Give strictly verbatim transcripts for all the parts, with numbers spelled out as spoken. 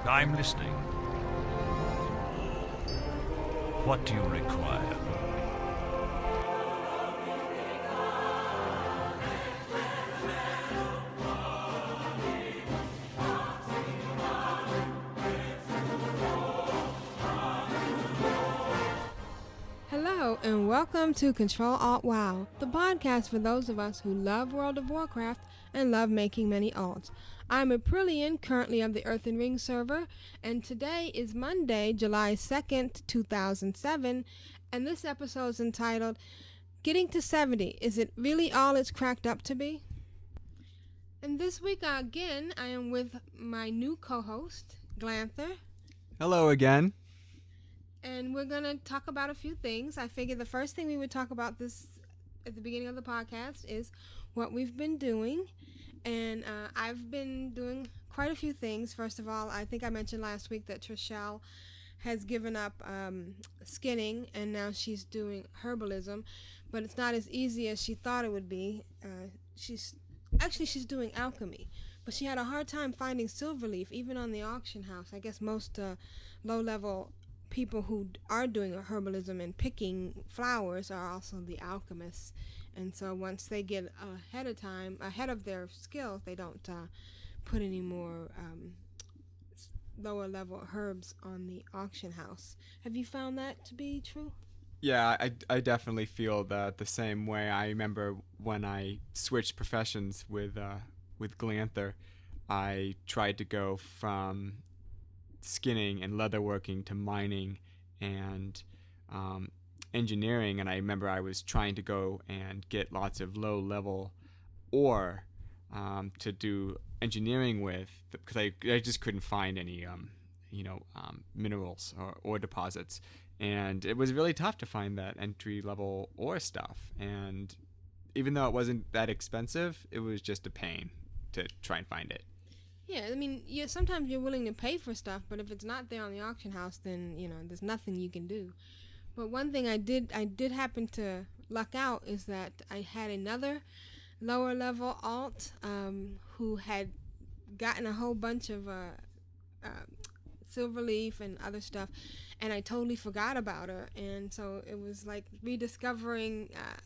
I'm listening. What do you require? Hello and welcome to Control Alt WoW, the podcast for those of us who love World of Warcraft and love making many alts. I'm Aprillian, currently of the Earthen Ring server, and today is Monday, July second, two thousand seven, and this episode is entitled, Getting to seventy, Is It Really All It's Cracked Up to Be? And this week, uh, again, I am with my new co-host, Glanther. Hello again. And we're going to talk about a few things. I figured the first thing we would talk about this at the beginning of the podcast is what we've been doing. And uh, I've been doing quite a few things. First of all, I think I mentioned last week that Trishelle has given up um, skinning, and now she's doing herbalism. But it's not as easy as she thought it would be. Uh, she's Actually, she's doing alchemy. But she had a hard time finding silverleaf, even on the auction house. I guess most uh, low-level people who are doing herbalism and picking flowers are also the alchemists, and so once they get ahead of time, ahead of their skills, they don't uh, put any more um, lower level herbs on the auction house. Have you found that to be true? Yeah, I, I definitely feel that the same way. I remember when I switched professions with uh, with Glanther, I tried to go from skinning and leatherworking to mining and um, engineering, and I remember I was trying to go and get lots of low level ore um, to do engineering with, because I, I just couldn't find any um, you know um, minerals or ore deposits, and it was really tough to find that entry level ore stuff. And even though it wasn't that expensive, it was just a pain to try and find it. Yeah, I mean, yeah, sometimes you're willing to pay for stuff, but if it's not there on the auction house, then, you know, there's nothing you can do. But one thing I did I did happen to luck out is that I had another lower level alt um, who had gotten a whole bunch of uh, uh, silverleaf and other stuff, and I totally forgot about her. And so it was like rediscovering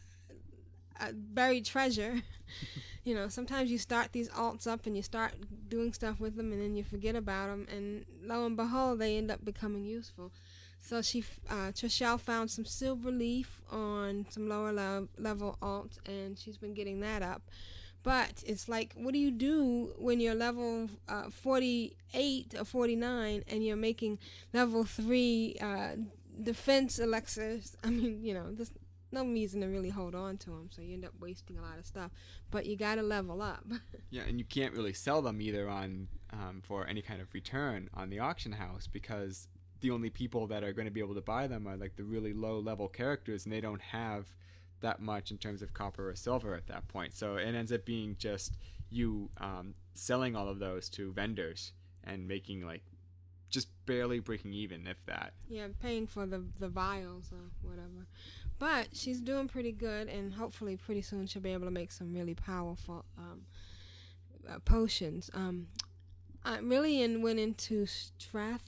uh, a buried treasure. You know, sometimes you start these alts up and you start doing stuff with them, and then you forget about them, and lo and behold, they end up becoming useful. So she, uh, Trishelle found some silver leaf on some lower le- level alts, and she's been getting that up. But it's like, what do you do when you're level uh, forty-eight or forty-nine and you're making level three uh, defense elixirs? I mean, you know, this. No reason to really hold on to them, so you end up wasting a lot of stuff. But you gotta level up. Yeah, and you can't really sell them either on um, for any kind of return on the auction house, because the only people that are going to be able to buy them are like the really low level characters, and they don't have that much in terms of copper or silver at that point. So it ends up being just you um, selling all of those to vendors and making like just barely breaking even, if that. Yeah, paying for the the vials or whatever. But she's doing pretty good, and hopefully pretty soon she'll be able to make some really powerful um, uh, potions. Um, uh, Rillian went into Strathlomain.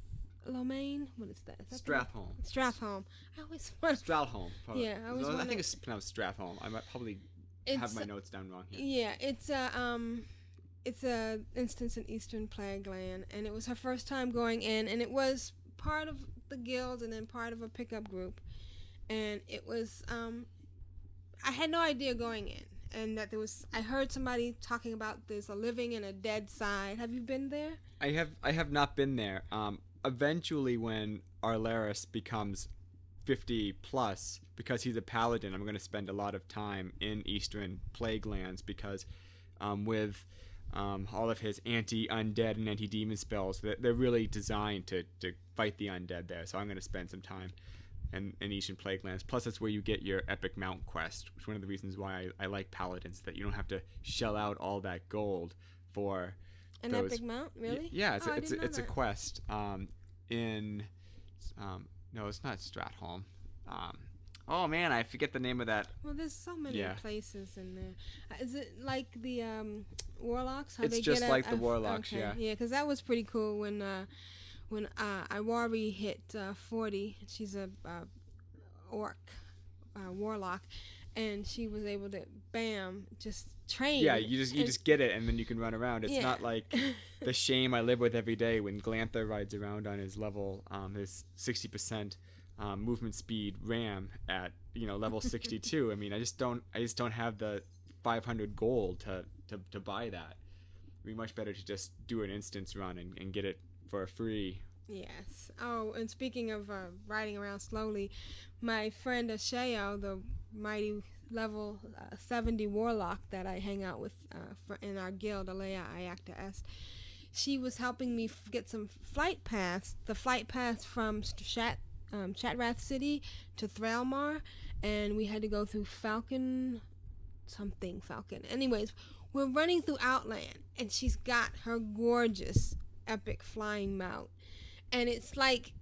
What is that? Is that Strathholm. the- Strathholm. I always want Stratholm. Probably. Yeah, I always I wanna- think it's pronounced Stratholm. I might probably It's- have my notes down wrong here. Yeah, it's a um, it's a instance in Eastern Plagueland, and it was her first time going in, and it was part of the guild and then part of a pickup group. And it was, um, I had no idea going in, and that there was, I heard somebody talking about there's a living and a dead side. Have you been there? I have I have not been there. Um, eventually, when Arlaris becomes fifty plus, because he's a paladin, I'm going to spend a lot of time in Eastern Plaguelands, because um, with um, all of his anti-undead and anti-demon spells, they're, they're really designed to, to fight the undead there. So I'm going to spend some time in, in Eastern Plaguelands. Plus, that's where you get your epic mount quest, which is one of the reasons why I, I like paladins, that you don't have to shell out all that gold for An those. epic mount, really? Y- yeah, it's Oh, a, I it's didn't a, know it's a that. quest um, in um, no, it's not Stratholm. Um, Oh man, I forget the name of that. Well, there's so many Yeah. places in there. Uh, Is it like the um, Warlocks? How It's they just get a- like the a- Warlocks, okay. yeah. Yeah, because that was pretty cool when uh, when uh, Iwari hit uh, forty. She's a uh, orc uh, warlock, and she was able to bam just train. Yeah, you just you and- just get it and then you can run around. It's Yeah. not like the shame I live with every day when Glantha rides around on his level, um, his sixty percent um, movement speed ram at you know level sixty-two. I mean, I just don't I just don't have the five hundred gold to, to, to buy that. It'd be much better to just do an instance run and, and get it for free. Yes. Oh, and speaking of uh, riding around slowly, my friend Asheo, the mighty level uh, seventy warlock that I hang out with uh, for, in our guild, Alea Iacta Est, she was helping me f- get some flight paths, the flight paths from Shat, um, Shatrath City to Thralmar, and we had to go through Falcon, something Falcon. Anyways, we're running through Outland, and she's got her gorgeous epic flying mount. And it's like,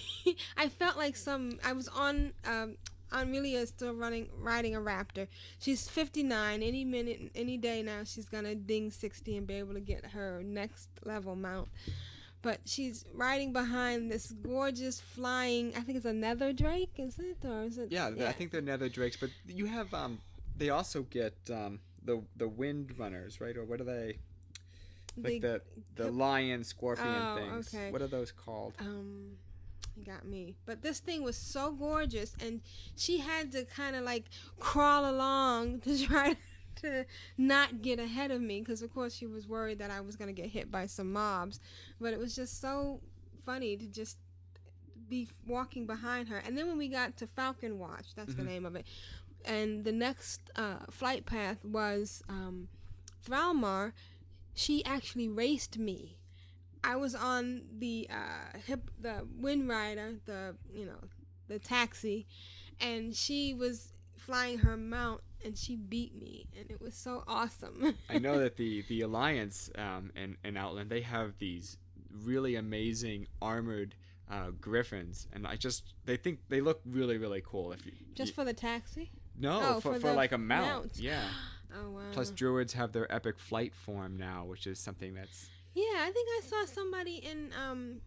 I felt like some, I was on, um, Amelia is still running, riding a Raptor. She's fifty-nine. Any minute, any day now, she's going to ding sixty and be able to get her next level mount. But she's riding behind this gorgeous flying, I think it's a nether drake, is it? Or is it? Yeah, I think they're nether drakes, but you have um, they also get um the the wind runners, right? Or what are they? Like the the, the lion scorpion oh, things. Okay. What are those called? Um, you got me. But this thing was so gorgeous, and she had to kind of like crawl along to try to not get ahead of me, because of course she was worried that I was gonna get hit by some mobs. But it was just so funny to just be walking behind her. And then when we got to Falcon Watch, that's Mm-hmm. the name of it, and the next uh, flight path was um, Thralmar. She actually raced me. I was on the uh, hip, the Wind Rider, the you know, the taxi, and she was flying her mount, and she beat me, and it was so awesome. I know that the the Alliance um, in in Outland, they have these really amazing armored uh, griffins, and I just they think they look really really cool. If you, Just you, for the taxi? no oh, for, for for the like a mount, mount. yeah. Oh wow. Plus, druids have their epic flight form now, which is something that's Yeah, I think I saw somebody in um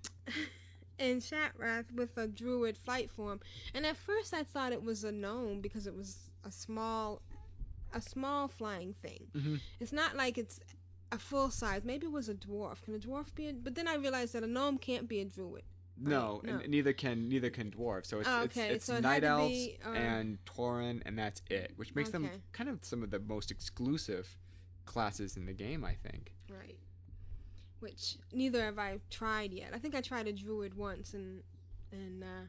in Shatrath with a druid flight form, and at first I thought it was a gnome because it was a small a small flying thing. Mhm. It's not like it's a full size. Maybe it was a dwarf. Can a dwarf be a, but then I realized that a gnome can't be a druid. no, no. and neither can neither can dwarves. So it's Oh, it's, okay, it's so it had night to elves be, uh, and Tauren, and that's it, which makes them Okay. kind of some of the most exclusive classes in the game, I think. Right. Which neither have I tried yet. I think I tried a druid once, and and uh,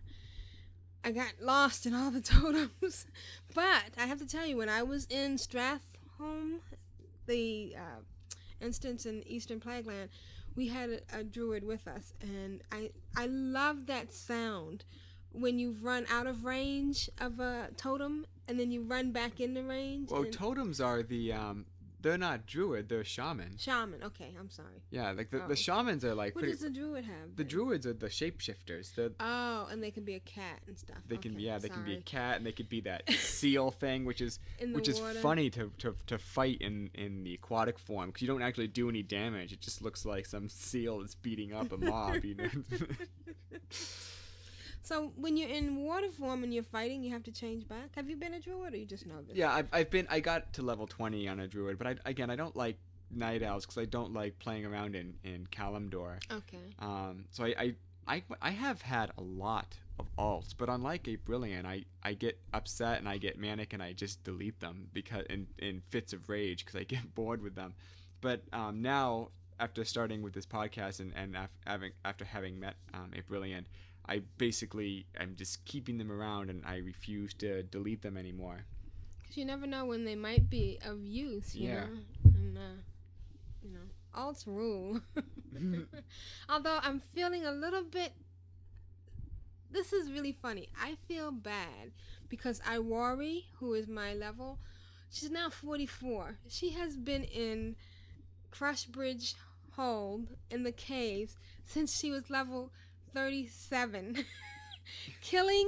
I got lost in all the totems. But I have to tell you, when I was in Strathholm, the uh, instance in Eastern Plagueland, we had a, a druid with us, and I I love that sound when you run out of range of a totem, and then you run back into range. Well, and totems are the um, they're not druid, they're shaman. shaman. Okay, I'm sorry. Yeah, like the, Oh. the shamans are like What pretty. does the druid have? The then? druids are the shapeshifters. They're, Oh, and they can be a cat and stuff. they can Okay, yeah they can be a sorry. cat, and they could be that seal thing, which is In the which is water. funny to, to, to fight in, in the aquatic form, because you don't actually do any damage. It just looks like some seal that's beating up a mob. You know. So when you're in water form and you're fighting, you have to change back. Have you been a druid, or you just know this? Yeah, I've, I've been I got to level twenty on a druid, but I, again I don't like night owls because I don't like playing around in in Kalimdor. Okay. Um, so I, I I I have had a lot of alts, but unlike a brilliant, I, I get upset and I get manic and I just delete them because in, in fits of rage because I get bored with them. But um, now after starting with this podcast and and af- having after having met um, a brilliant, I basically am just keeping them around and I refuse to delete them anymore. Because you never know when they might be of use, you Yeah. know? And, uh, you know, alts rule. Although I'm feeling a little bit... This is really funny. I feel bad because Iwari, who is my level, she's now forty-four. She has been in Crushbridge Hold in the caves since she was level thirty-seven. Killing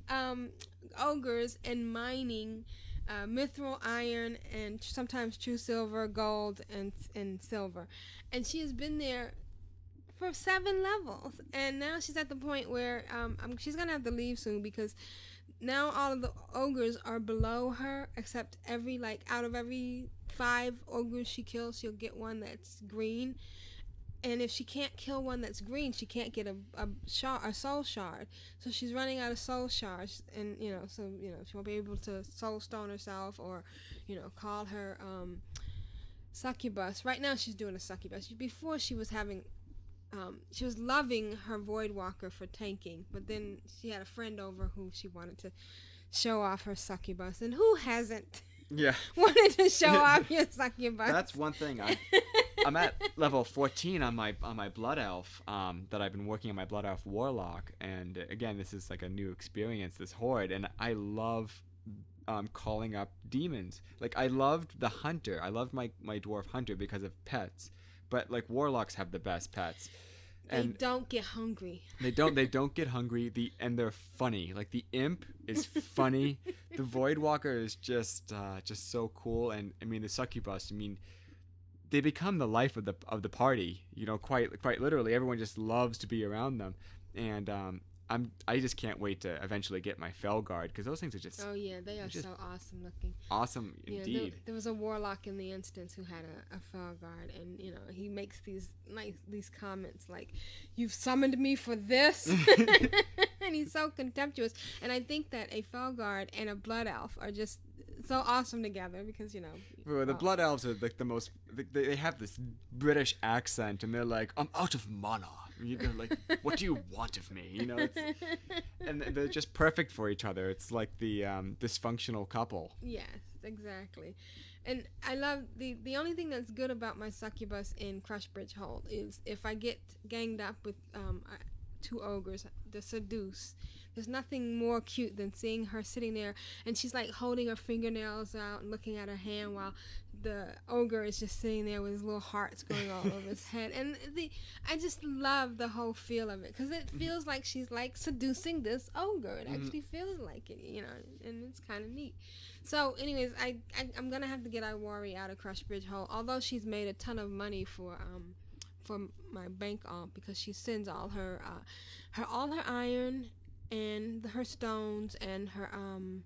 um, ogres and mining uh, mithril, iron, and sometimes true silver, gold, and and silver. And she has been there for seven levels, and now she's at the point where um, um, she's gonna have to leave soon because now all of the ogres are below her, except every like out of every five ogres she kills, she'll get one that's green. And if she can't kill one that's green, she can't get a a, shard, a soul shard. So she's running out of soul shards, and you know, so you know, she won't be able to soul stone herself or, you know, call her um, succubus. Right now, she's doing a succubus. Before she was having, um, she was loving her void walker for tanking, but then she had a friend over who she wanted to show off her succubus, and who hasn't? Yeah. Wanted to show off your succubus. That's one thing. I, I'm at level fourteen on my on my blood elf. Um, that I've been working on my blood elf warlock, and again, this is like a new experience. This horde, and I love um, calling up demons. Like I loved the hunter. I loved my my dwarf hunter because of pets. But like warlocks have the best pets. And they don't get hungry. They don't. They don't get hungry. The and they're funny. Like the imp is funny. The Voidwalker is just uh, just so cool. And I mean the succubus. I mean, they become the life of the of the party. You know, quite quite literally. Everyone just loves to be around them. And um, I'm I just can't wait to eventually get my Felguard because those things are just oh yeah, they are just so awesome looking. awesome Yeah, indeed. there, there was a warlock in the instance who had a, a Felguard, and you know he makes these nice these comments like, "You've summoned me for this," and he's so contemptuous. And I think that a Felguard and a Blood Elf are just so awesome together because you know Well, the oh. Blood Elves are like the most. They, they have this British accent, and they're like, "I'm out of mana." They're like, "What do you want of me?" You know, it's, and they're just perfect for each other. It's like the um, dysfunctional couple. Yes, exactly. And I love the the only thing that's good about my succubus in Crushbridge Hold is if I get ganged up with um, uh, two ogres to seduce. There's nothing more cute than seeing her sitting there and she's like holding her fingernails out and looking at her hand while the ogre is just sitting there with his little hearts going all over his head. And the I just love the whole feel of it because it feels like she's like seducing this ogre. It Mm-hmm. actually feels like it, you know, and it's kind of neat. So, anyways, I, I I'm gonna have to get Iwari out of Crushbridge Hole, although she's made a ton of money for um for my bank aunt because she sends all her uh her all her iron and her stones and her um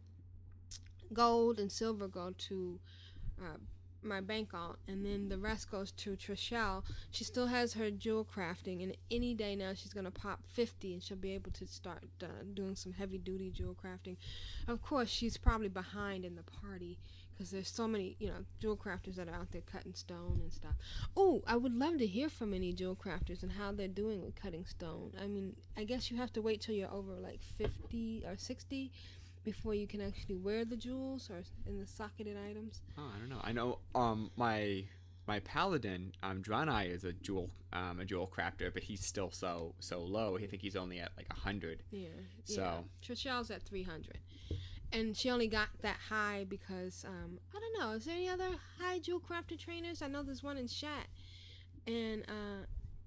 gold and silver go to uh, my bank aunt, and then the rest goes to Trishelle. She still has her jewel crafting, and any day now she's gonna pop fifty, and she'll be able to start uh, doing some heavy duty jewel crafting. Of course, she's probably behind in the party because there's so many, you know, jewel crafters that are out there cutting stone and stuff. Oh, I would love to hear from any jewel crafters and how they're doing with cutting stone. I mean, I guess you have to wait till you're over like fifty or sixty before you can actually wear the jewels or in the socketed items. Oh, I don't know. I know um my my paladin um Draenei is a jewel um a jewel crafter, but he's still so so low. I think he's only at like a hundred. Yeah. So yeah. Trishelle's at three hundred. And she only got that high because, um, I don't know, is there any other high jewel crafter trainers? I know there's one in Shat. And uh,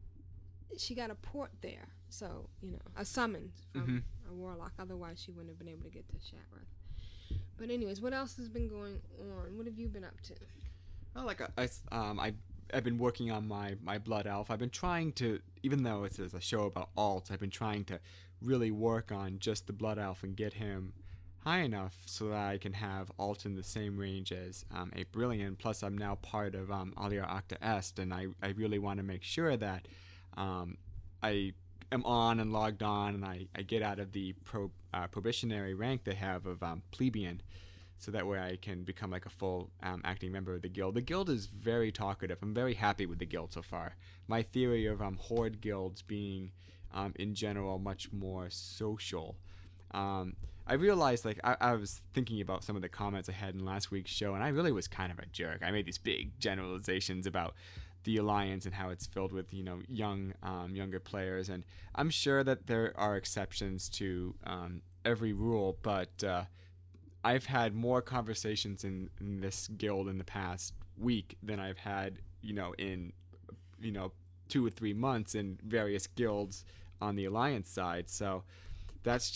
she got a port there. So, you know, a summons from Mhm. a warlock. Otherwise, she wouldn't have been able to get to Shatworth. But anyways, what else has been going on? What have you been up to? Well, like I, I um I I've been working on my my blood elf. I've been trying to, even though it's a show about alts, I've been trying to really work on just the blood elf and get him high enough so that I can have alt in the same range as um, a brilliant. Plus, I'm now part of um, Alia Acta Est, and I, I really want to make sure that um, I am on and logged on, and I, I get out of the pro, uh, probationary rank they have of um, plebeian, so that way I can become like a full um, acting member of the guild. The guild is very talkative. I'm very happy with the guild so far. My theory of um, horde guilds being, um, in general, much more social. Um, I realized, like, I, I was thinking about some of the comments I had in last week's show, and I really was kind of a jerk. I made these big generalizations about the Alliance and how it's filled with, you know, young, um, younger players, and I'm sure that there are exceptions to um, every rule, but uh, I've had more conversations in, in this guild in the past week than I've had, you know, in, you know, two or three months in various guilds on the Alliance side, so that's just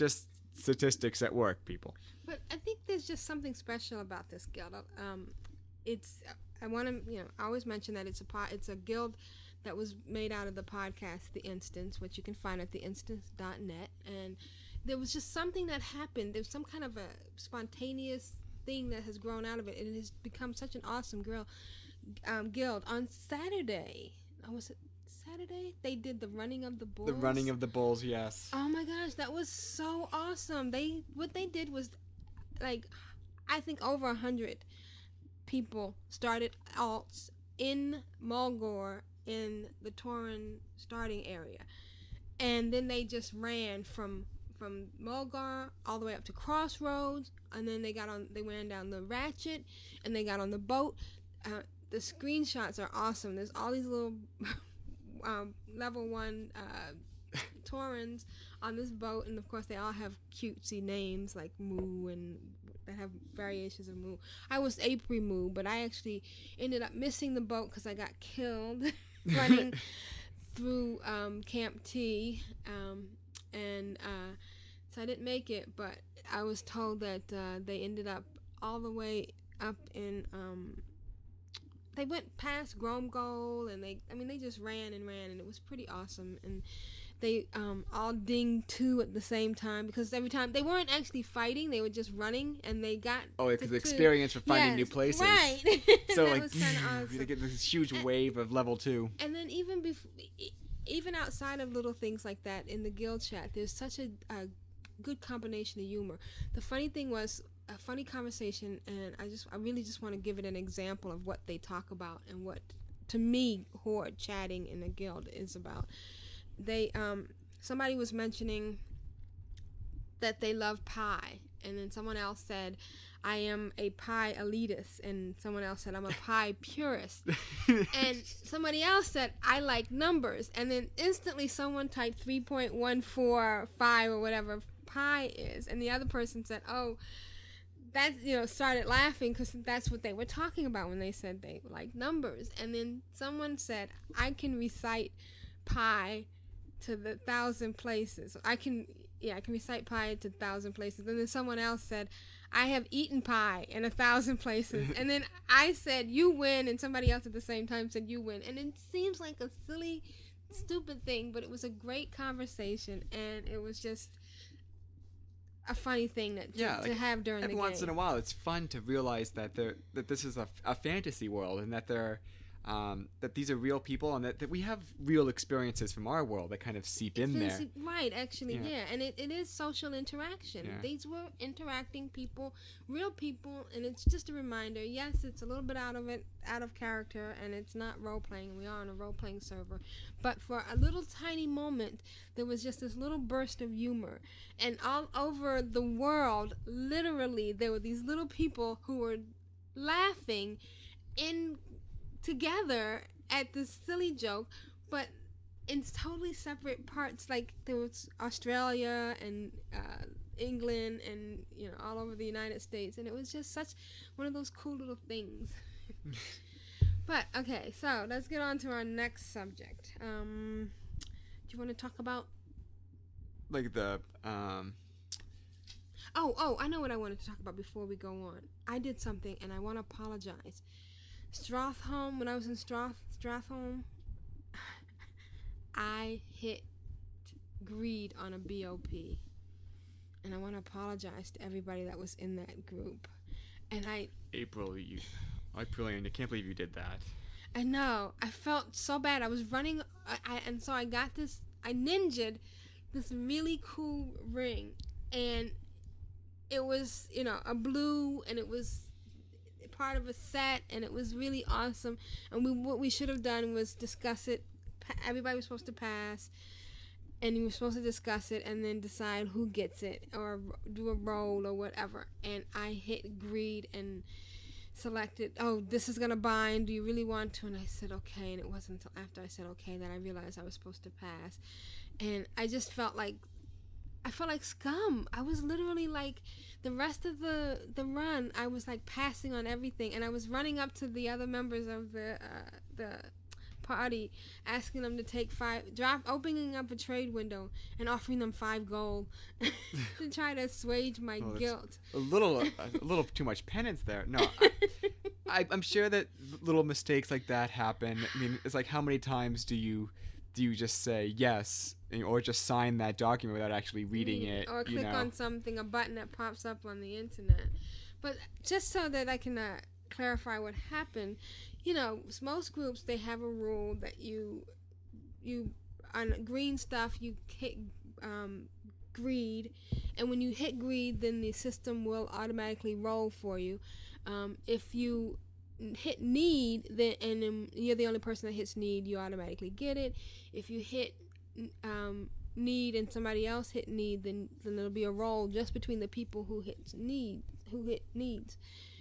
statistics at work, people. But I think there's just something special about this guild. Um, it's I want to you know I always mention that it's a po- it's a guild that was made out of the podcast The Instance, which you can find at the instance dot net. And there was just something that happened. There was some kind of a spontaneous thing that has grown out of it, and it has become such an awesome girl, um, guild. On Saturday, oh, was it Saturday? They did the running of the bulls. The running of the bulls, yes. Oh my gosh, that was so awesome. They what they did was, like, I think over a hundred people started alts in Mulgore in the Torin starting area, and then they just ran from from Mulgore all the way up to Crossroads, and then they got on they ran down the Ratchet, and they got on the boat. Uh, the screenshots are awesome. There's all these little um, level one uh, Torins on this boat, and of course they all have cutesy names like Moo and that have variations of Moo. I was April Moo, but I actually ended up missing the boat because I got killed running through um, Camp T, um, and uh, so I didn't make it. But I was told that uh, they ended up all the way up in. Um, they went past Gromgold, and they, I mean, they just ran and ran, and it was pretty awesome. And they um, all dinged two at the same time because every time they weren't actually fighting, they were just running, and they got oh, because the experience for finding yes, new places, right? So that like, was kind of awesome. they get this huge wave of level two. And then even before, even outside of little things like that in the guild chat, there's such a, a good combination of humor. The funny thing was a funny conversation, and I just I really just want to give it an example of what they talk about and what to me horde chatting in a guild is about. They um somebody was mentioning that they love pie, and then someone else said I am a pie elitist, and someone else said I'm a pie purist, and somebody else said I like numbers, and then instantly someone typed three point one four five or whatever pi is, and the other person said, oh, that, you know, started laughing because that's what they were talking about when they said they like numbers. And then someone said I can recite pi to the thousand places. I can, yeah, I can recite pi to a thousand places. And then someone else said I have eaten pie in a thousand places. And then I said you win, and somebody else at the same time said you win. And it seems like a silly, stupid thing, but it was a great conversation, and it was just a funny thing that to, yeah, to like have during the every game. once in a while. It's fun to realize that there that this is a, a fantasy world, and that there um, that these are real people, and that, that we have real experiences from our world that kind of seep in there. It's- Right, actually, Yeah. yeah. And it, it is social interaction. Yeah. These were interacting people, real people, and it's just a reminder, yes, it's a little bit out of it, out of character, and it's not role-playing. We are on a role-playing server. But for a little tiny moment, there was just this little burst of humor. And all over the world, literally, there were these little people who were laughing in together at this silly joke, but in totally separate parts. Like there was Australia and uh, England, and you know, all over the United States, and it was just such one of those cool little things. But okay, so let's get on to our next subject. Um, do you want to talk about? Like the um. Oh, oh, I know what I wanted to talk about before we go on. I did something, and I want to apologize. Strathholm, when I was in Strath Strathholm, I hit greed on a B O P, and I want to apologize to everybody that was in that group. And I, April, you, April, I can't believe you did that. I know, I felt so bad. I was running, I, I and so I got this, I ninja'd this really cool ring, and it was, you know, a blue, and it was part of a set, and it was really awesome. And we what we should have done was discuss it. Everybody was supposed to pass, and we were supposed to discuss it and then decide who gets it or do a roll or whatever. And I hit greed and selected, oh, this is gonna bind, do you really want to? And I said okay, and it wasn't until after I said okay that I realized I was supposed to pass. And I just felt like I felt like scum. I was literally like, the rest of the the run, I was like passing on everything, and I was running up to the other members of the uh, the party, asking them to take five, drop, opening up a trade window and offering them five gold to try to assuage my Well, guilt. A little, a, a little too much penance there. No, I, I, I'm sure that little mistakes like that happen. I mean, it's like, how many times do you, do you just say yes, or just sign that document without actually reading it? Or you click know? on something, a button that pops up on the internet. But just so that I can uh, clarify what happened, you know, most groups, they have a rule that you, you on green stuff, you hit um, greed, and when you hit greed, then the system will automatically roll for you. Um, if you hit need, then and then you're the only person that hits need, you automatically get it. If you hit um, need and somebody else hit need, then then it'll be a roll just between the people who hit need, who hit needs.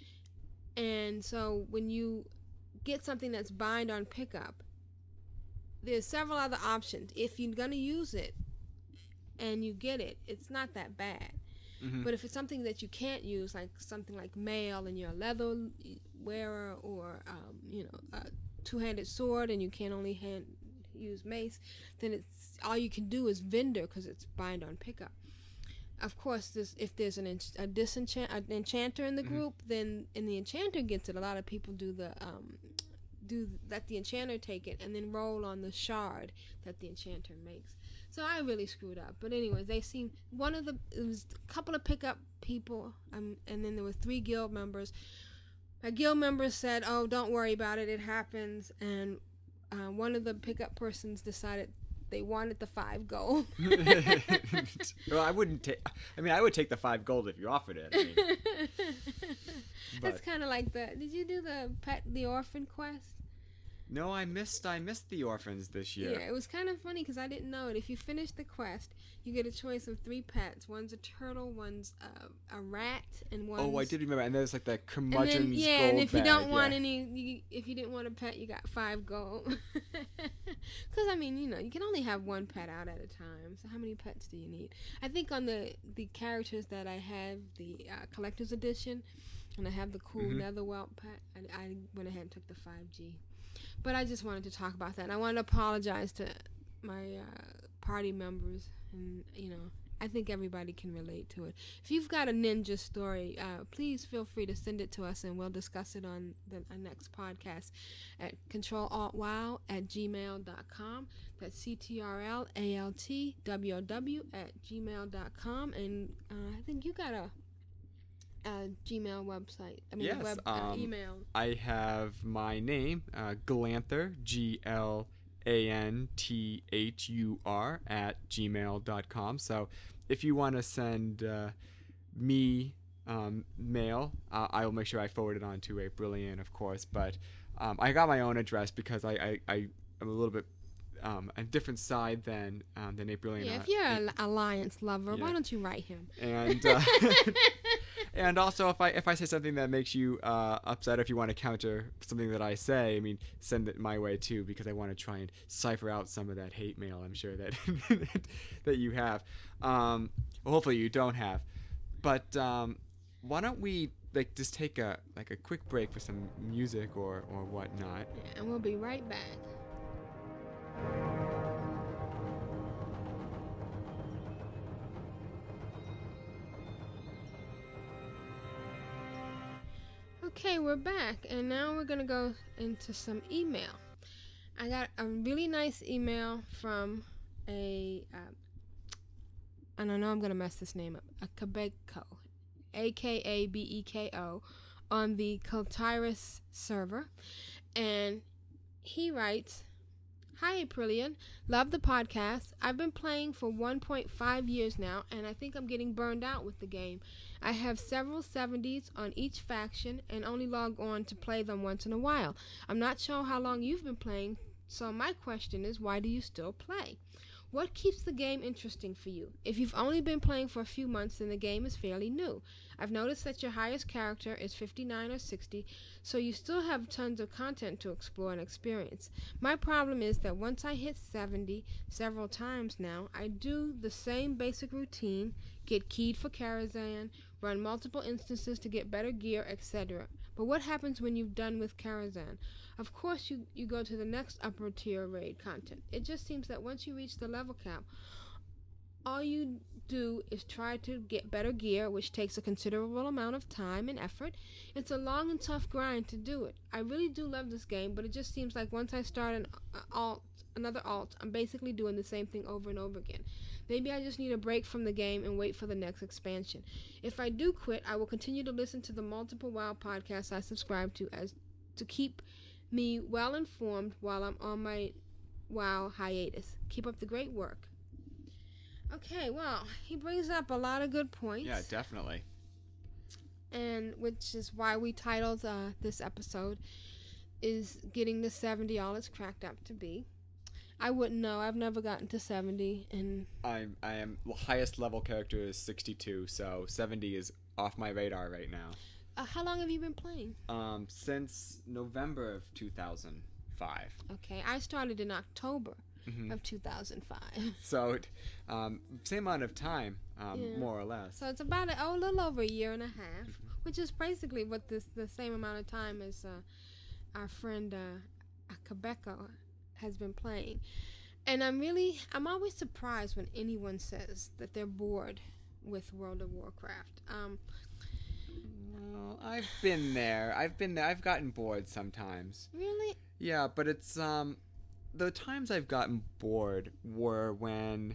And so when you get something that's bind on pickup, there's several other options. If you're gonna use it and you get it, it's not that bad. Mm-hmm. But if it's something that you can't use, like something like mail and you're a leather wearer, or um, you know, a two-handed sword and you can only hand use mace, then it's all you can do is vendor because it's bind on pickup. Of course, this, if there's an ench- a disenchant an enchanter in the Mm-hmm. group, then and the enchanter gets it. A lot of people do the um, do let the enchanter take it and then roll on the shard that the enchanter makes. So I really screwed up. But anyways, they seem one of the it was a couple of pickup people, um, and then there were three guild members. My guild members said, "Oh, don't worry about it. It happens." And uh, one of the pickup persons decided they wanted the five gold. Well, I wouldn't take. I mean, I would take the five gold if you offered it. I mean, That's but- kind of like the. Did you do the pet the orphan quest? no, I missed. I missed the orphans this year. Yeah, it was kind of funny because I didn't know it. If you finish the quest, you get a choice of three pets. One's a turtle, one's a, a rat, and one's. Oh, I did remember. And there's like that And curmudgeon's then, yeah, gold and if you don't bag, want yeah. any, you, if you didn't want a pet, you got five gold. Because I mean, you know, you can only have one pet out at a time. So how many pets do you need? I think on the the characters that I have, the uh, collector's edition, and I have the cool Mhm. Netherwelt pet, I, I went ahead and took the five G. But I just wanted to talk about that. And I wanted to apologize to my uh, party members, and you know, I think everybody can relate to it. If you've got a ninja story, uh, please feel free to send it to us, and we'll discuss it on the our next podcast at control alt wow at gmail dot com. That's C T R L A L T W O W at gmail dot com. And uh, I think you got a, a Gmail website. I mean, Yes, web uh, um, email. I have my name, uh, Glanther, G L A N T H U R, at gmail dot com. So if you want to send uh, me um, mail, uh, I will make sure I forward it on to a Brilliant, of course. But um, I got my own address because I, I, I am a little bit um, a different side than um, than a Brilliant. Yeah, uh, if you're an alliance lover, why yeah. don't you write him? and uh, and also if I if I say something that makes you uh, upset, if you want to counter something that I say, I mean, send it my way too, because I want to try and cipher out some of that hate mail I'm sure that that you have. Um, well, hopefully you don't have. But um, why don't we like just take a like a quick break for some music or or whatnot? Yeah, and we'll be right back. Okay, we're back, and now we're gonna go into some email. I got a really nice email from a, uh, and I know I'm gonna mess this name up, a Quebeco, A K A B E K O, on the Cultiris server, and he writes, "Hi Aprillian, love the podcast. I've been playing for one point five years now, and I think I'm getting burned out with the game. I have several seventies on each faction and only log on to play them once in a while. I'm not sure how long you've been playing, so my question is, why do you still play? What keeps the game interesting for you? If you've only been playing for a few months, then the game is fairly new. I've noticed that your highest character is fifty-nine or sixty, so you still have tons of content to explore and experience. My problem is that once I hit seventy several times now, I do the same basic routine, get keyed for Karazhan, run multiple instances to get better gear, et cetera. But what happens when you've done with Karazhan? Of course, you, you go to the next upper tier raid content. It just seems that once you reach the level cap, all you do is try to get better gear, which takes a considerable amount of time and effort. It's a long and tough grind to do it. I really do love this game, but it just seems like once I start an uh, alt, another alt, I'm basically doing the same thing over and over again. Maybe I just need a break from the game and wait for the next expansion. If I do quit, I will continue to listen to the multiple WoW podcasts I subscribe to as to keep me well informed while I'm on my WoW hiatus. Keep up the great work. Okay, well, he brings up a lot of good points. Yeah, definitely. And which is why we titled uh, this episode is Getting to seventy All It's Cracked Up to Be. I wouldn't know. I've never gotten to seventy. And I I am well, highest level character is sixty-two, so seventy is off my radar right now. Uh, how long have you been playing? Um, since November of two thousand five. Okay, I started in October Mm-hmm. of two thousand five. So, um, same amount of time, um, Yeah. more or less. So it's about a, oh, a little over a year and a half, which is basically what this the same amount of time as uh, our friend uh, Quebeco has been playing. And I'm really, I'm always surprised when anyone says that they're bored with World of Warcraft. Um, Well, I've been there. I've been there. I've gotten bored sometimes. really? Yeah, but it's um, the times I've gotten bored were when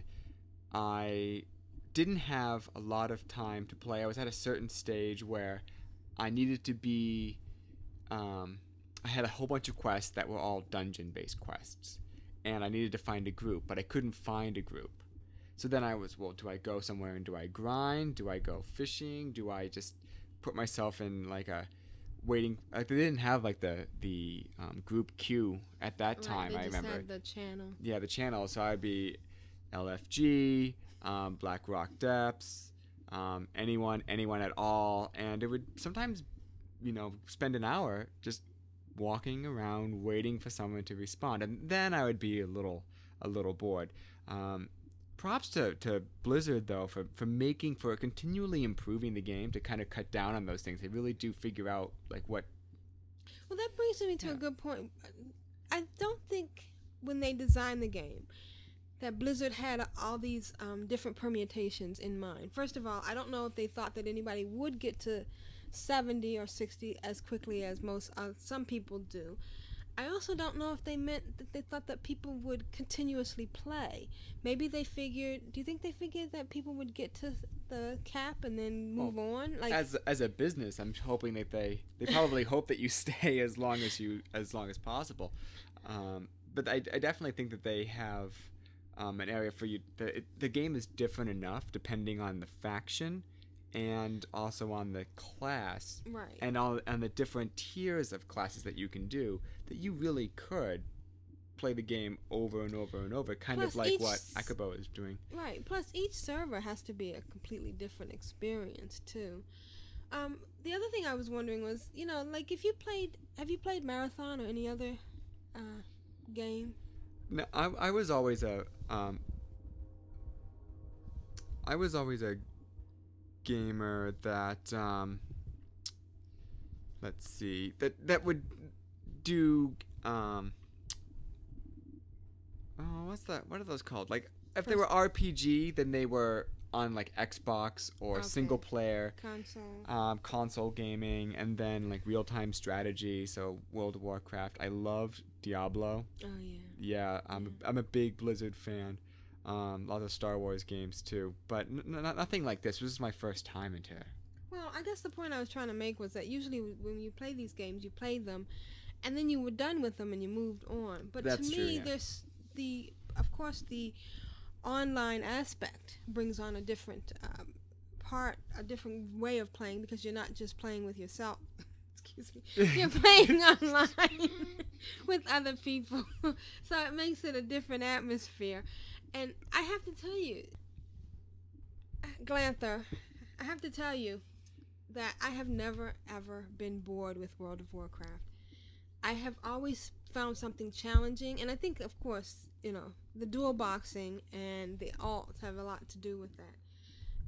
I didn't have a lot of time to play. I was at a certain stage where I needed to be, um, I had a whole bunch of quests that were all dungeon-based quests, and I needed to find a group, but I couldn't find a group. So then I was, well, do I go somewhere and do I grind? Do I go fishing? Do I just put myself in like a waiting? Like they didn't have like the the um, group queue at that time. Right, they I just remember. had the channel. Yeah, the channel. So I'd be L F G, um, Black Rock Depths, um, anyone, anyone at all, and it would sometimes, you know, spend an hour just walking around waiting for someone to respond, and then I would be a little a little bored. Um, props to, to Blizzard though for, for making for continually improving the game to kind of cut down on those things. They really do figure out like what. Well, that brings me to Yeah. a good point. I don't think when they designed the game that Blizzard had all these um, different permutations in mind. First of all, I don't know if they thought that anybody would get to seventy or sixty as quickly as most uh, some people do. I also don't know if they meant that they thought that people would continuously play. Maybe they figured. Do you think they figured that people would get to the cap and then move Well, on? Like as as a business, I'm hoping that they they probably hope that you stay as long as you as long as possible. Um, but I, I definitely think that they have um, an area for you. The, it, the game is different enough depending on the faction and also on the class right. and all and the different tiers of classes that you can do, that you really could play the game over and over and over, kind Plus of like each what s- Akabo is doing. Right. Plus, each server has to be a completely different experience too. Um, the other thing I was wondering was, you know, like if you played, have you played Marathon or any other uh, game? No, I, I was always a um, I was always a gamer that um, let's see that that would do um, oh what's that what are those called, like if they were R P G then they were on like Xbox or Okay. single player Console. um, console gaming, and then like real-time strategy, so World of Warcraft. I love Diablo. Oh yeah. Yeah, I'm a, I'm a big Blizzard fan. Um, lots of Star Wars games too, but n- n- nothing like this. This is my first time into it. Well, I guess the point I was trying to make was that usually when you play these games, you play them, and then you were done with them and you moved on. But That's to true, me, yeah. there's the, of course, the online aspect brings on a different um, part, a different way of playing, because you're not just playing with yourself. Excuse me. You're playing online with other people, so it makes it a different atmosphere. And I have to tell you, Glanther, I have to tell you that I have never ever been bored with World of Warcraft. I have always found something challenging, and I think, of course, you know, the dual boxing and the alts have a lot to do with that.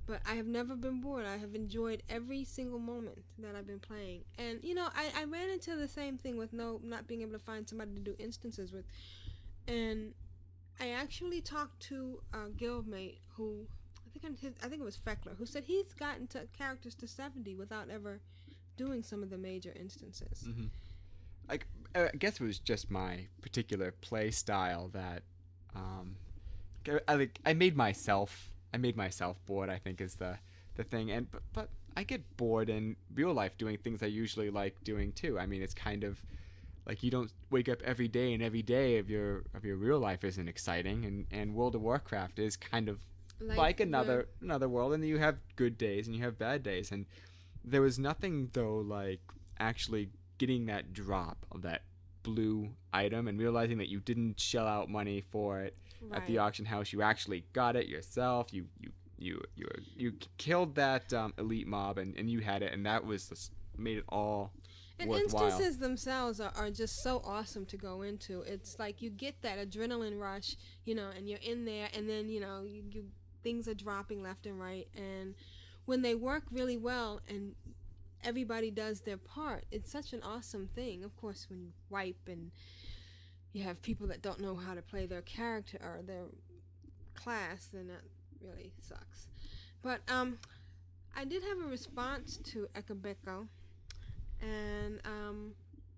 But I have never been bored. I have enjoyed every single moment that I've been playing. And, you know, I, I ran into the same thing with no not being able to find somebody to do instances with. And I actually talked to a guildmate who, I think his, I think it was Feckler, who said he's gotten to characters to seventy without ever doing some of the major instances. Mm-hmm. I, I guess it was just my particular play style that um, I like. I made myself. I made myself bored, I think, is the the thing. And but, but I get bored in real life doing things I usually like doing too. I mean, it's kind of like you don't wake up every day and every day of your of your real life isn't exciting. And, and World of Warcraft is kind of like, like another the... another world. And you have good days and you have bad days. And there was nothing though like actually getting that drop of that blue item and realizing that you didn't shell out money for it. Right. At the auction house, you actually got it yourself. You you you you you killed that um, elite mob, and, and you had it, and that was just made it all and worthwhile. And instances themselves are, are just so awesome to go into. It's like you get that adrenaline rush, you know, and you're in there, and then you know you, you things are dropping left and right, and when they work really well and everybody does their part, it's such an awesome thing. Of course, when you wipe and you have people that don't know how to play their character or their class, then that really sucks. But um, I did have a response to Ekabeko, and um,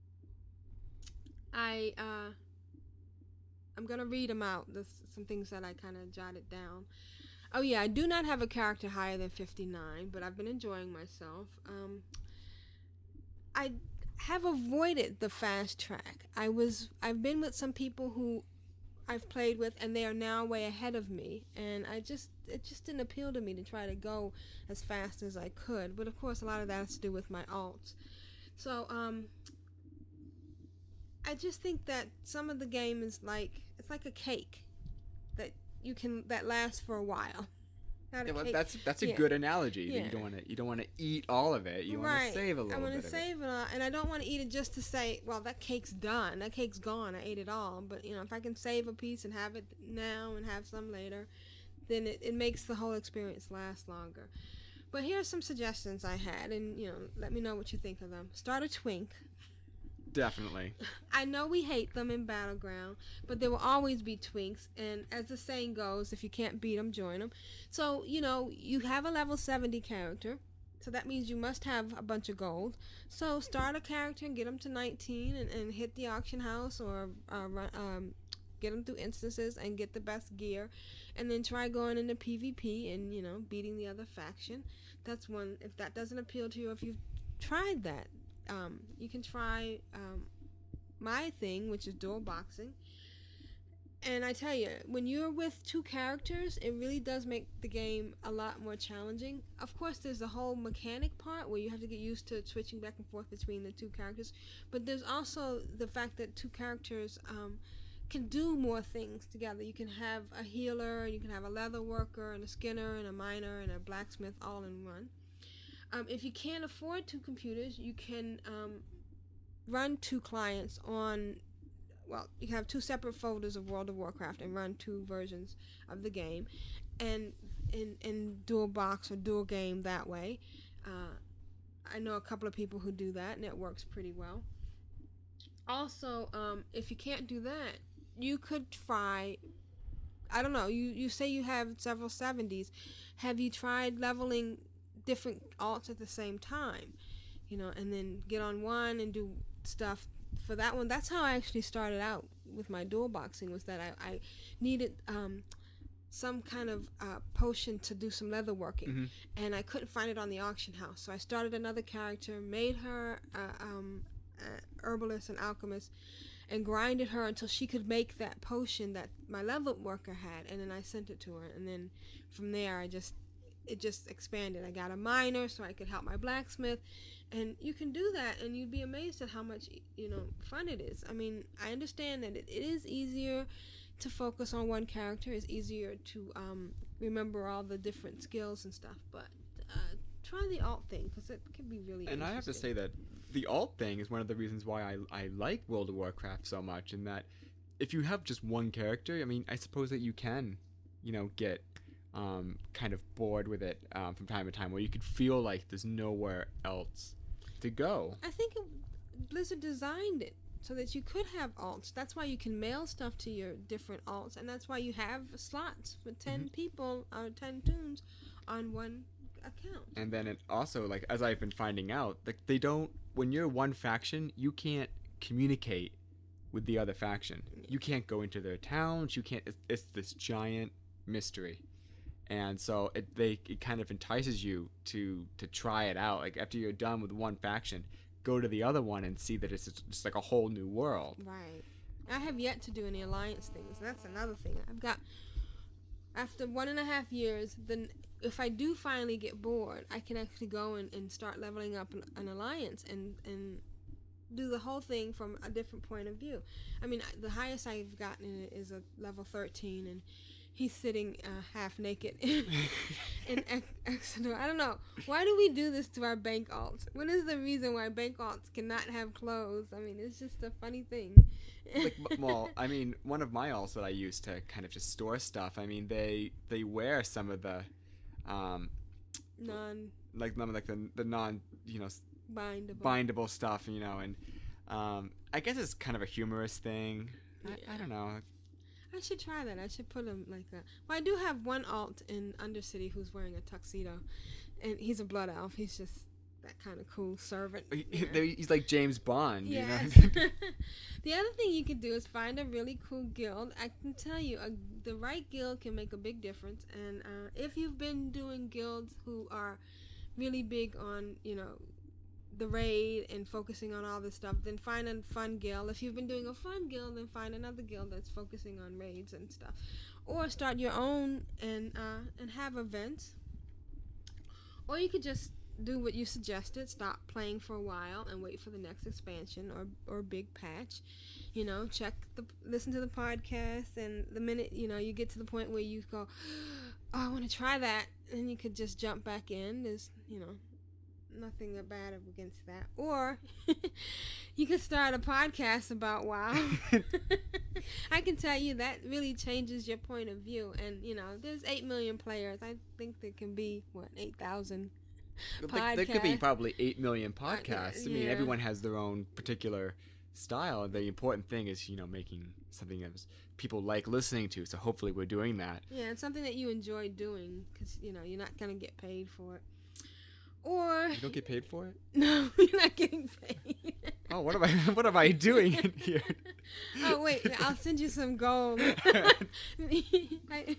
I uh, I'm gonna read them out. There's some things that I kind of jotted down. Oh yeah, I do not have a character higher than fifty-nine, but I've been enjoying myself. Um, I have avoided the fast track. I was I've been with some people who I've played with and they are now way ahead of me, and I just it just didn't appeal to me to try to go as fast as I could. But of course a lot of that has to do with my alts. So um I just think that some of the game is like it's like a cake that you can that lasts for a while. Yeah, well, that's that's a yeah. good analogy. Yeah. You don't want to you don't want to eat all of it. You right. want to save a little I bit. I want to save it, it all, and I don't want to eat it just to say, well, that cake's done. That cake's gone. I ate it all. But you know, if I can save a piece and have it now and have some later, then it, it makes the whole experience last longer. But here are some suggestions I had, and you know, let me know what you think of them. Start a twink. Definitely. I know we hate them in Battleground, but there will always be twinks, and as the saying goes, if you can't beat them, join them. So, you know, you have a level seventy character, so that means you must have a bunch of gold. So start a character and get them to nineteen and, and hit the auction house or uh, run, um, get them through instances and get the best gear, and then try going into PvP and, you know, beating the other faction. That's one. If that doesn't appeal to you, if you've tried that, Um, you can try um, my thing, which is dual boxing. And I tell you, when you're with two characters, it really does make the game a lot more challenging. Of course, there's the whole mechanic part where you have to get used to switching back and forth between the two characters. But there's also the fact that two characters um, can do more things together. You can have a healer, you can have a leather worker, and a skinner, and a miner, and a blacksmith all in one. Um, if you can't afford two computers, you can um, run two clients on, well, you can have two separate folders of World of Warcraft and run two versions of the game, and in in dual box or dual game that way. Uh, I know a couple of people who do that, and it works pretty well. Also, um, if you can't do that, you could try, I don't know, you, you say you have several seventies. Have you tried leveling different alts at the same time, you know, and then get on one and do stuff for that one? That's how I actually started out with my dual boxing, was that I, I needed um, some kind of uh, potion to do some leather working, mm-hmm. and I couldn't find it on the auction house, so I started another character, made her uh, um, uh, herbalist and alchemist, and grinded her until she could make that potion that my leather worker had, and then I sent it to her, and then from there I just it just expanded. I got a miner so I could help my blacksmith, and you can do that and you'd be amazed at how much, you know, fun it is. I mean, I understand that it, it is easier to focus on one character. It's easier to um, remember all the different skills and stuff, but uh, try the alt thing, because it can be really and I have to say that the alt thing is one of the reasons why I, I like World of Warcraft so much, in that if you have just one character, I mean, I suppose that you can, you know, get um, kind of bored with it um, from time to time, where you could feel like there's nowhere else to go. I think it, Blizzard designed it so that you could have alts. That's why you can mail stuff to your different alts, and that's why you have slots for ten mm-hmm. people or ten tunes on one account. And then it also, like, as I've been finding out, like, they don't, when you're one faction, you can't communicate with the other faction. You can't go into their towns. You can't. It's, it's this giant mystery, and so it they it kind of entices you to to try it out. Like, after you're done with one faction, go to the other one and see that it's just like a whole new world. Right. I have yet to do any alliance things. That's another thing. I've got, after one and a half years, then if I do finally get bored, I can actually go and, and start leveling up an, an alliance and and do the whole thing from a different point of view. I mean, the highest I've gotten is a level thirteen, and he's sitting uh, half naked in, in Exodus. I don't know. Why do we do this to our bank alts? What is the reason why bank alts cannot have clothes? I mean, it's just a funny thing. Like, well, I mean, one of my alts that I use to kind of just store stuff, I mean, they they wear some of the um non like none of like the the non you know bindable bindable stuff, you know, and um I guess it's kind of a humorous thing. Yeah. I, I don't know. I should try that. I should put him like that. Well, I do have one alt in Undercity who's wearing a tuxedo, and he's a blood elf. He's just that kind of cool servant. He, he's like James Bond. Yes. You know? The other thing you could do is find a really cool guild. I can tell you, a, the right guild can make a big difference. And uh, if you've been doing guilds who are really big on, you know, the raid and focusing on all this stuff, then find a fun guild. If you've been doing a fun guild, then find another guild that's focusing on raids and stuff, or start your own and uh, and have events. Or you could just do what you suggested: stop playing for a while and wait for the next expansion or or big patch. You know, check the listen to the podcast, and the minute you know you get to the point where you go, oh, I want to try that, and you could just jump back in. There's you know. nothing bad against that. Or you could start a podcast about WoW. I can tell you that really changes your point of view. And, you know, there's eight million players. I think there can be, what, eight thousand podcasts. There could be probably eight million podcasts. Uh, I mean, yeah. everyone has their own particular style. The important thing is, you know, making something that people like listening to. So hopefully we're doing that. Yeah, it's something that you enjoy doing because, you know, you're not going to get paid for it. Or you don't get paid for it? No, you're not getting paid. Oh, what am I? What am I doing in here? Oh wait, I'll send you some gold. I,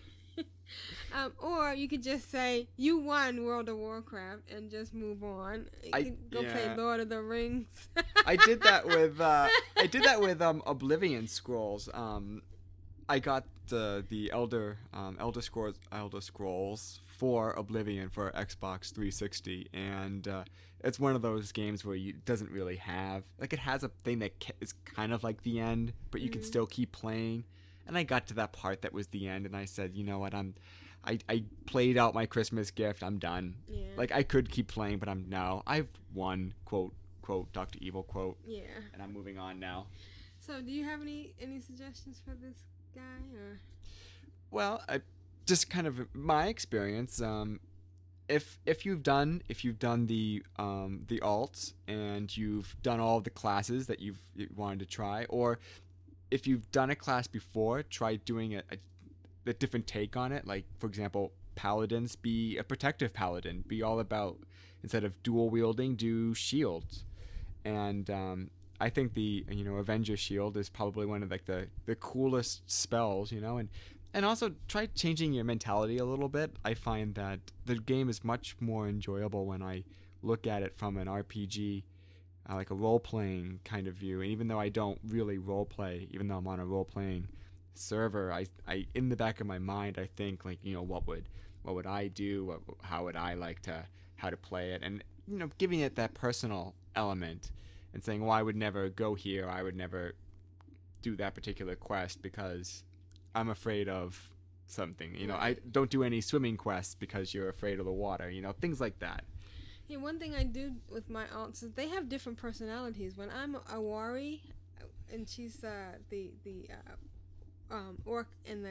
um, or you could just say you won World of Warcraft and just move on. You I, could go yeah. play Lord of the Rings. I did that with uh, I did that with um, Oblivion Scrolls. Um, I got the the Elder um, Elder Scrolls Elder Scrolls for Oblivion for Xbox three sixty, and uh, it's one of those games where you, it doesn't really have like it has a thing that ca- is kind of like the end, but you mm-hmm. can still keep playing. And I got to that part that was the end, and I said, you know what, I'm I, I played out my Christmas gift. I'm done. Yeah. Like I could keep playing, but I'm no. I've won. Quote quote Doctor Evil quote. Yeah. And I'm moving on now. So, do you have any any suggestions for this guy or? Well, I. Just kind of my experience. Um, if if you've done if you've done the um, the alts and you've done all the classes that you've you wanted to try, or if you've done a class before, try doing a, a, a different take on it. Like for example, paladins, be a protective paladin. Be all about instead of dual wielding, do shields. And um, I think the you know Avenger Shield is probably one of like the the coolest spells. You know and. And also, try changing your mentality a little bit. I find that the game is much more enjoyable when I look at it from an R P G, uh, like a role-playing kind of view. And even though I don't really role-play, even though I'm on a role-playing server, I, I in the back of my mind, I think, like, you know, what would what would I do? What, how would I like to, how to play it? And, you know, giving it that personal element and saying, well, I would never go here. I would never do that particular quest because I'm afraid of something. You know, I don't do any swimming quests because you're afraid of the water. You know, things like that. Yeah, one thing I do with my alts is they have different personalities. When I'm a Wari, and she's uh, the the uh, um, orc in the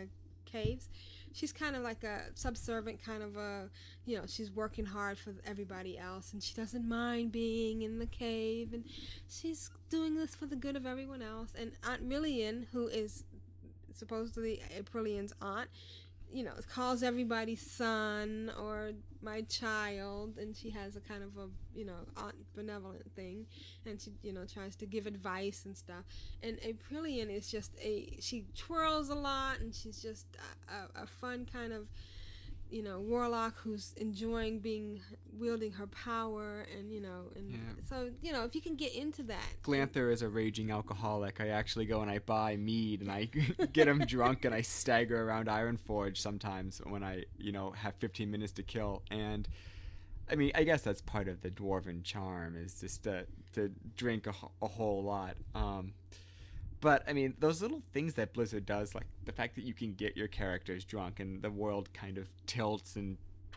caves. She's kind of like a subservient kind of a, you know, she's working hard for everybody else, and she doesn't mind being in the cave, and she's doing this for the good of everyone else. And Aunt Millian, who is supposedly Aprillian's aunt, you know, calls everybody son or my child, and she has a kind of a, you know, aunt benevolent thing, and she, you know, tries to give advice and stuff. And Aprillian is just a, she twirls a lot, and she's just a, a, a fun kind of, you know, warlock who's enjoying being, wielding her power, and, you know, and Yeah. so, you know, if you can get into that. Glanther is a raging alcoholic. I actually go and I buy mead and I get him drunk and I stagger around Ironforge sometimes when I, you know, have fifteen minutes to kill. And I mean, I guess that's part of the dwarven charm, is just to, to drink a, a whole lot. Um, but I mean, those little things that Blizzard does, like the fact that you can get your characters drunk and the world kind of tilts and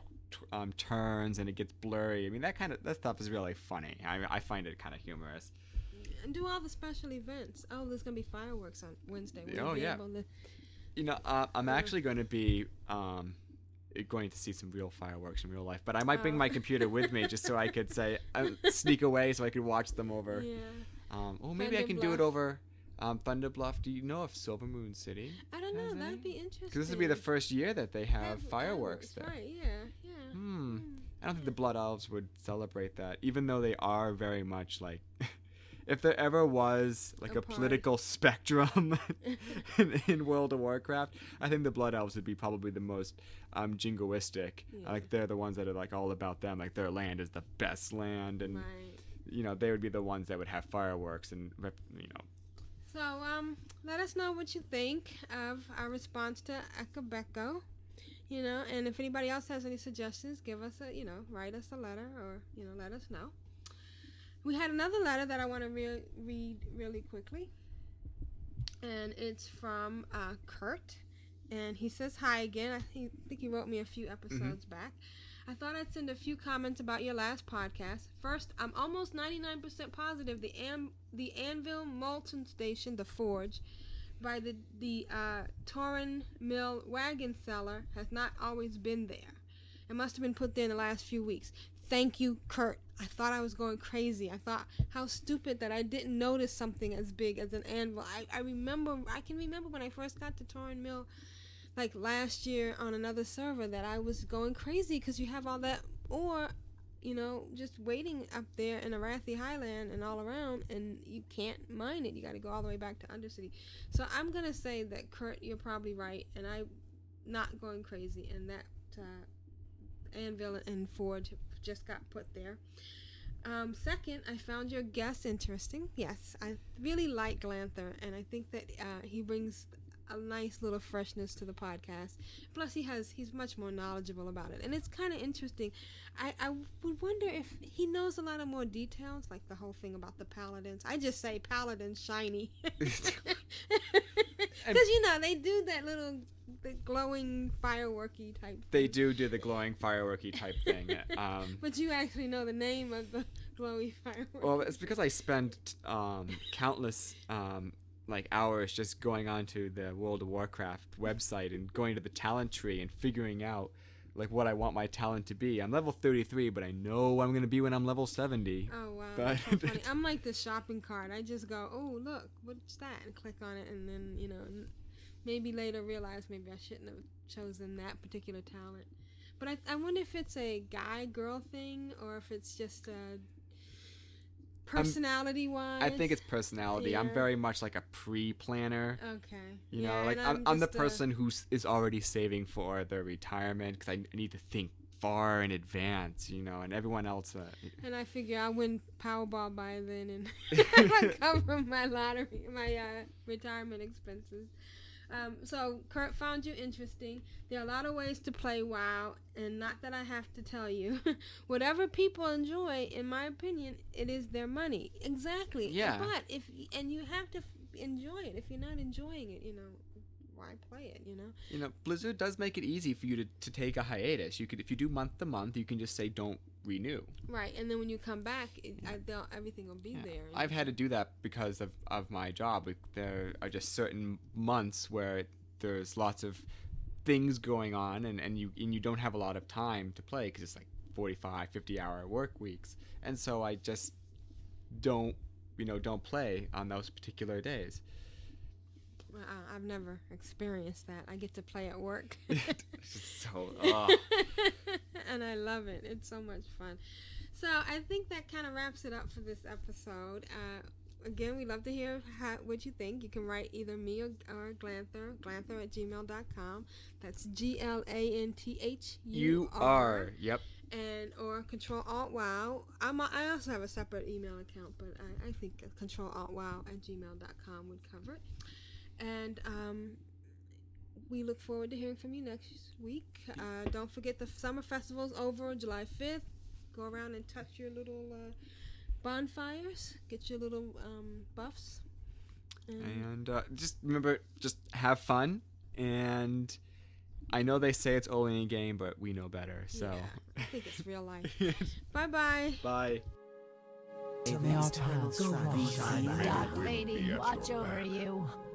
um, turns and it gets blurry. I mean, that kind of that stuff is really funny. I I find it kind of humorous. And do all the special events. Oh, there's gonna be fireworks on Wednesday. Will Oh, you be yeah. able to- You know, uh, I'm Uh. actually going to be um, going to see some real fireworks in real life, but I might bring Oh. my computer with me just so I could say uh, sneak away so I could watch them over. Yeah. Um, oh, maybe I Thunder can do it Bluff. over um, Thunder Bluff. Do you know of Silver Moon City? I don't know. Has That'd any? be interesting. Because this would be the first year that they have Have fireworks there. Right. Yeah. Yeah. Hmm. Mm. I don't think the Blood Elves would celebrate that, even though they are very much like. If there ever was like A a, party. political spectrum in, in World of Warcraft, I think the Blood Elves would be probably the most um, jingoistic. Yeah. Like they're the ones that are like all about them. Like their land is the best land, and Right. you know they would be the ones that would have fireworks and rep- you know. So, um, let us know what you think of our response to Akabeko. You know, and if anybody else has any suggestions, give us a, you know, write us a letter, or, you know, let us know. We had another letter that I want to re- read really quickly. And it's from uh, Kurt. And he says hi again. I think, think he wrote me a few episodes back. I thought I'd send a few comments about your last podcast. First, I'm almost ninety-nine percent positive the Am- the Anvil Molten Station, the Forge, by the, the uh, Torin Mill wagon seller has not always been there. It must have been put there in the last few weeks. Thank you, Kurt. I thought I was going crazy. I thought how stupid that I didn't notice something as big as an anvil. I, I remember, I can remember when I first got to Torin Mill, like last year on another server, that I was going crazy because you have all that ore, you know, just waiting up there in Arathi Highland and all around, and you can't mine it. You got to go all the way back to Undercity. So I'm going to say that, Kurt, you're probably right, and I'm not going crazy, and that uh, Anvil and Forge just got put there. Um, second, I found your guest interesting. Yes, I really like Glanther, and I think that uh, he brings a nice little freshness to the podcast. Plus, he has he's much more knowledgeable about it, and it's kind of interesting. I, I would wonder if he knows a lot of more details, like the whole thing about the paladins. I just say paladins shiny, because you know they do that little the glowing fireworky type. They do do the glowing fireworky type thing. Um, But you actually know the name of the glowy firework. well, it's because I spent um, countless um, like hours just going onto the World of Warcraft website and going to the talent tree and figuring out like what I want my talent to be. I'm level thirty-three, but I know what I'm gonna be when I'm level seventy. Oh wow, But- that's so funny. I'm like the shopping cart. I just go, oh look, what's that, and click on it, and then you know, n- maybe later realize maybe I shouldn't have chosen that particular talent. But I, I wonder if it's a guy girl thing or if it's just uh, personality wise. I think it's personality. I'm Yeah. very much like a pre-planner. okay. You Yeah, know, like and I'm, I'm the just, uh, person who is already saving for their retirement because I need to think far in advance. You know, and everyone else. Uh, And I figure I win Powerball by then, and I cover my lottery, my uh, retirement expenses. Um, so Kurt found you interesting. There are a lot of ways to play WoW, and not that I have to tell you. Whatever people enjoy, in my opinion, it is their money. Exactly. Yeah. But if and you have to f- enjoy it. If you're not enjoying it, you know, why play it? You know. you know, Blizzard does make it easy for you to, to take a hiatus. You could, if you do month to month, you can just say don't renew. Right, and then when you come back, it, I, they'll, everything will be Yeah. there. I've had to do that because of, of my job. Like, there are just certain months where there's lots of things going on, and, and you and you don't have a lot of time to play because it's like forty-five, fifty hour work weeks, and so I just don't you know don't play on those particular days. Well, I- I've never experienced that. I get to play at work. It's just so oh. And I love it. It's so much fun. So I think that kind of wraps it up for this episode. Uh, again, we love to hear how, what you think. You can write either me or, or Glanther, glanther at gmail dot com. That's G L A N T H U R. You are. Yep. And or Control Alt Wow. I'm a, I also have a separate email account, but I, I think Control Alt Wow at gmail dot com would cover it. And um, we look forward to hearing from you next week. Uh, don't forget the summer festival's over July fifth. Go around and touch your little uh, bonfires. Get your little um, buffs. And, And uh, just remember, just have fun. And I know they say it's only a game, but we know better. So yeah, I think it's real life. Bye-bye. Bye. May our paths travel. Dark lady, watch over you.